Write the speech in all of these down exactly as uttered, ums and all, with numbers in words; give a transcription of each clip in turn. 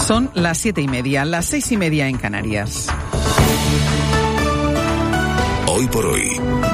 Son las siete y media, las seis y media en Canarias. Hoy por hoy,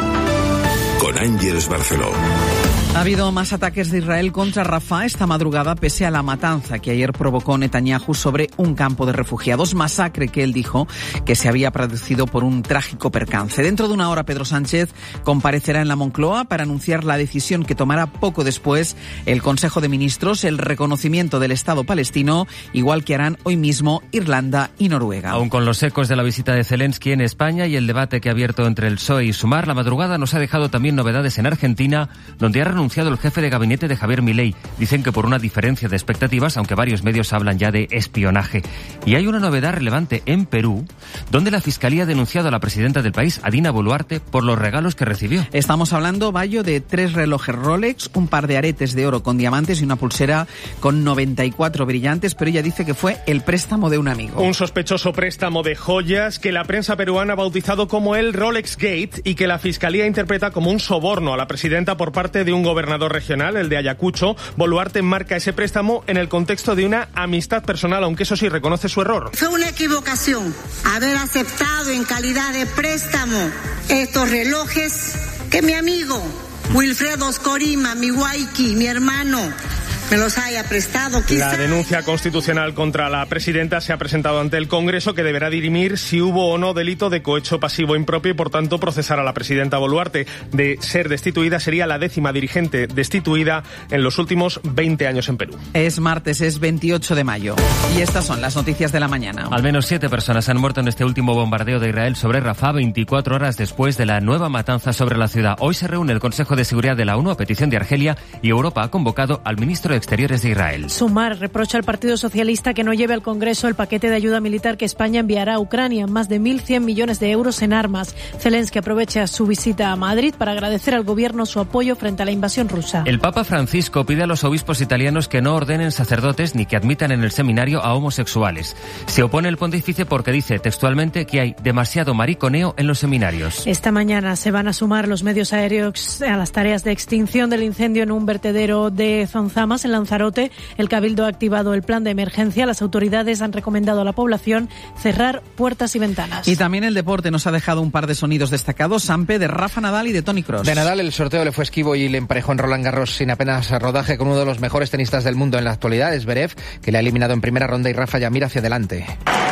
con Ángeles Barceló. Ha habido más ataques de Israel contra Rafah esta madrugada pese a la matanza que ayer provocó Netanyahu sobre un campo de refugiados, masacre que él dijo que se había producido por un trágico percance. Dentro de una hora Pedro Sánchez comparecerá en la Moncloa para anunciar la decisión que tomará poco después el Consejo de Ministros, el reconocimiento del Estado palestino, igual que harán hoy mismo Irlanda y Noruega. Aún con los ecos de la visita de Zelensky en España y el debate que ha abierto entre el P S O E y Sumar, la madrugada nos ha dejado también novedades en Argentina, donde ha renunciado anunciado el jefe de gabinete de Javier Milei. Dicen que por una diferencia de expectativas, aunque varios medios hablan ya de espionaje. Y hay una novedad relevante en Perú, donde la Fiscalía ha denunciado a la presidenta del país, a Dina Boluarte, por los regalos que recibió. Estamos hablando, Bayo, de tres relojes Rolex, un par de aretes de oro con diamantes y una pulsera con noventa y cuatro brillantes, pero ella dice que fue el préstamo de un amigo. Un sospechoso préstamo de joyas que la prensa peruana ha bautizado como el Rolex Gate y que la Fiscalía interpreta como un soborno a la presidenta por parte de un gobernador regional, el de Ayacucho. Boluarte enmarca ese préstamo en el contexto de una amistad personal, aunque eso sí reconoce su error. Fue una equivocación haber aceptado en calidad de préstamo estos relojes que mi amigo Wilfredo Oscorima, mi Waiki, mi hermano, me los haya prestado. Quizá... La denuncia constitucional contra la presidenta se ha presentado ante el Congreso, que deberá dirimir si hubo o no delito de cohecho pasivo impropio y, por tanto, procesar a la presidenta Boluarte. De ser destituida, sería la décima dirigente destituida en los últimos veinte años en Perú. Es martes, es veintiocho de mayo. Y estas son las noticias de la mañana. Al menos siete personas han muerto en este último bombardeo de Israel sobre Rafah, veinticuatro horas después de la nueva matanza sobre la ciudad. Hoy se reúne el Consejo de Seguridad de la ONU a petición de Argelia y Europa ha convocado al ministro de Exteriores de Israel. Sumar reprocha al Partido Socialista que no lleve al Congreso el paquete de ayuda militar que España enviará a Ucrania, más de mil cien millones de euros en armas. Zelensky aprovecha su visita a Madrid para agradecer al gobierno su apoyo frente a la invasión rusa. El Papa Francisco pide a los obispos italianos que no ordenen sacerdotes ni que admitan en el seminario a homosexuales. Se opone el pontífice porque dice textualmente que hay demasiado mariconeo en los seminarios. Esta mañana se van a sumar los medios aéreos a las tareas de extinción del incendio en un vertedero de Zonzamas, en Lanzarote. El Cabildo ha activado el plan de emergencia. Las autoridades han recomendado a la población cerrar puertas y ventanas. Y también el deporte nos ha dejado un par de sonidos destacados, Sampe, de Rafa Nadal y de Toni Kroos. De Nadal, el sorteo le fue esquivo y le emparejó en Roland Garros sin apenas rodaje con uno de los mejores tenistas del mundo en la actualidad, Zverev, que le ha eliminado en primera ronda, y Rafa ya mira hacia adelante.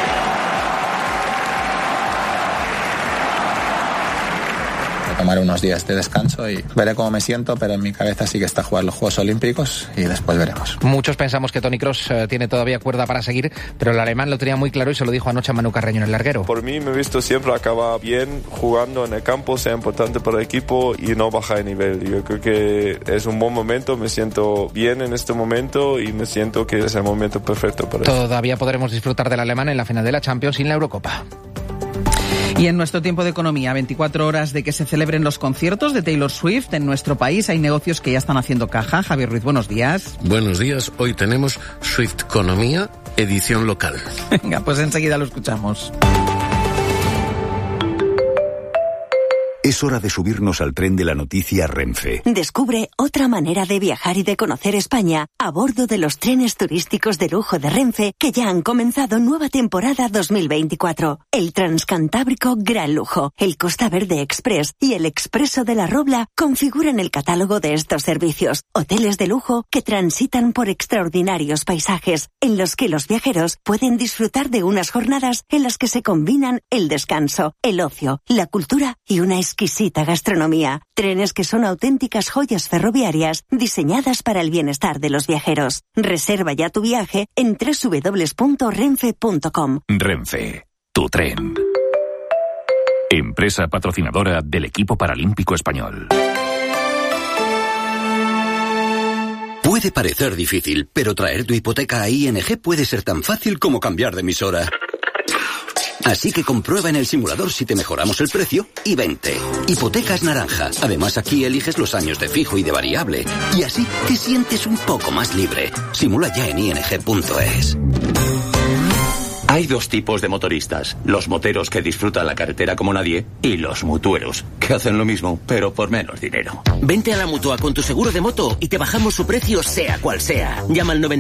Tomar unos días de descanso y veré cómo me siento, pero en mi cabeza sí que está jugar los Juegos Olímpicos y después veremos. Muchos pensamos que Toni Kroos eh, tiene todavía cuerda para seguir, pero el alemán lo tenía muy claro y se lo dijo anoche a Manu Carreño en el larguero. Por mí me he visto siempre acabar bien jugando en el campo, sea importante para el equipo y no bajar de nivel. Yo creo que es un buen momento, me siento bien en este momento y me siento que es el momento perfecto para eso. Todavía podremos disfrutar del alemán en la final de la Champions y en la Eurocopa. Y en nuestro tiempo de economía, veinticuatro horas de que se celebren los conciertos de Taylor Swift en nuestro país. Hay negocios que ya están haciendo caja. Javier Ruiz, buenos días. Buenos días. Hoy tenemos Swiftconomía, edición local. Venga, pues enseguida lo escuchamos. Es hora de subirnos al tren de la noticia Renfe. Descubre otra manera de viajar y de conocer España a bordo de los trenes turísticos de lujo de Renfe, que ya han comenzado nueva temporada dos mil veinticuatro. El Transcantábrico Gran Lujo, el Costa Verde Express y el Expreso de la Robla configuran el catálogo de estos servicios. Hoteles de lujo que transitan por extraordinarios paisajes, en los que los viajeros pueden disfrutar de unas jornadas en las que se combinan el descanso, el ocio, la cultura y una exquisita gastronomía. Trenes que son auténticas joyas ferroviarias diseñadas para el bienestar de los viajeros. Reserva ya tu viaje en doble u doble u doble u punto renfe punto com. Renfe, tu tren. Empresa patrocinadora del equipo paralímpico español. Puede parecer difícil, pero traer tu hipoteca a I N G puede ser tan fácil como cambiar de emisora. Así que comprueba en el simulador si te mejoramos el precio y vente. Hipotecas Naranja. Además, aquí eliges los años de fijo y de variable. Y así te sientes un poco más libre. Simula ya en i n g punto es. Hay dos tipos de motoristas. Los moteros que disfrutan la carretera como nadie y los mutueros, que hacen lo mismo, pero por menos dinero. Vente a la Mutua con tu seguro de moto y te bajamos su precio sea cual sea. Llama al noventa